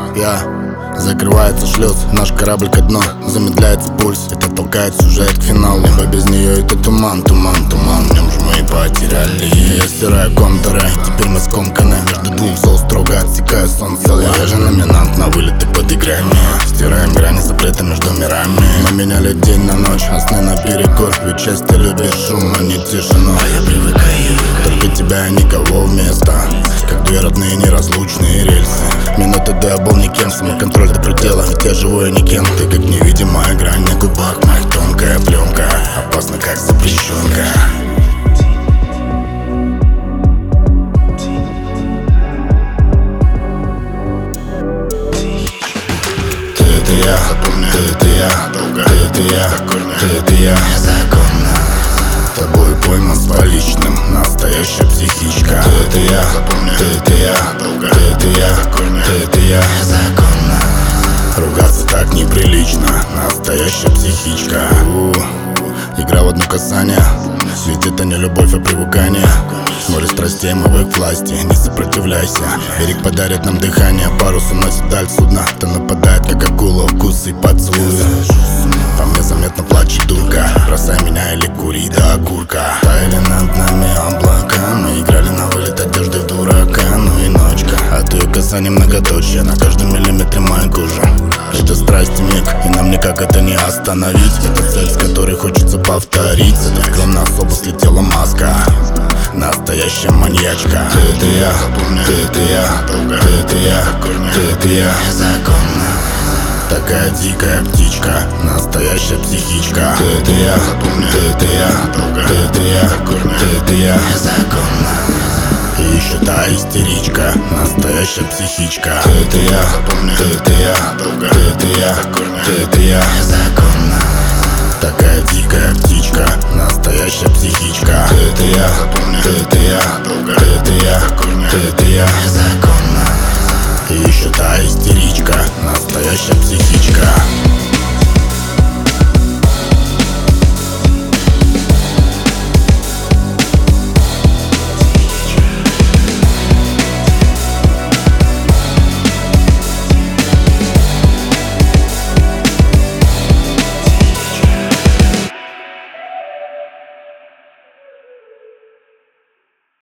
Закрывается шлюз, наш корабль ко дну. Замедляется пульс, это толкает сюжет к финалу. Небо без нее это туман, туман, туман. В нем же мы потеряли. Я стираю контуры, теперь мы скомканы. Между двух зол строго отсекаю солнце. Я же номинант на вылет, ты подыграй мне. Стираем грани запрета между мирами. Мы меняли день на ночь, а сны наперекор. Ведь часть ты любишь шум, а не тишину. А я привыкаю, только тебя и никого вместо. Как две родные неразлучные рельсы. Минуты до я был никем, самоконтроль до предела. Ведь я живу, я никем. Ты как невидимая грань на губах моих, тонкая пленка. Опасно как запрещенка. Ты это я, ты это я, ты это я, ты это я. Незаконно тобой пойман с поличным, настоящая психичка. Ты это я, ты это я, ты это я, ты это я. Незаконно ругаться так неприлично, настоящая психичка. Игра в одно касание, ведь это не любовь, а привыкание. Море страстей мы в их власти, не сопротивляйся. Берег подарит нам дыхание, парус уносит даль судна. Кто нападает, как акула, укусы и поцелуи. По мне заметно плачет дурка, бросай меня или кури до окурка. Таяли над нами облака, мы играли на вылет одежды в дурака. Ну и ночка, от ее касания многоточие на каждом миллиметре моей кожи. Это страсть миг, и нам никак это не остановить. Это цель, с которой хочется повторить. С этой скромной особо слетела маска, настоящая маньячка. Ты это я, ты это я, ты это я, ты это я. Незаконно такая дикая птичка, настоящая психичка. Ты это я, ты это я, ты это я, ты это я. Незаконно и еще та истеричка, настоящая психичка. Ты это я, ты это я, ты это я, ты это я. Незаконно такая дикая птичка, настоящая психичка. Ты это я, ты это я, ты это я, ты это я. Незаконно и еще та истеричка, настоящая психичка.